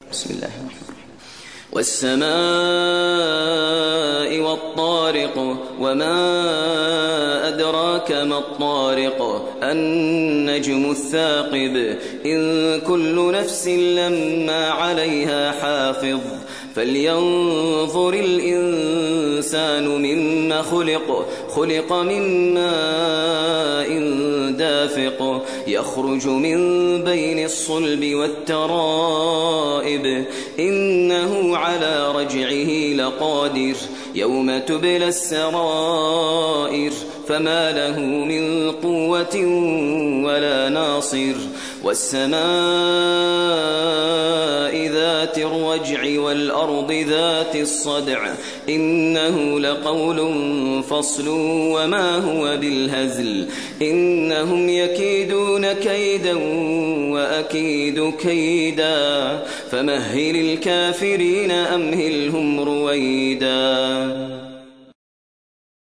بسم الله الرحمن الرحيم. والسماء والطارق وما أدراك ما الطارق النجم الثاقب إن كل نفس لما عليها حافظ فلينظر الإنسان مما خلق من ماء دافق يخرج من بين الصلب والترائب إنه على رجعه لقادر يوم تبلى السرائر فما له من قوة ولا ناصر والسماء ذات الرجع والأرض ذات الصدع إنه لقول فصل وما هو بالهزل إنهم يكيدون كيدا وأكيد كيدا فمهل الكافرين أمهلهم رويدا.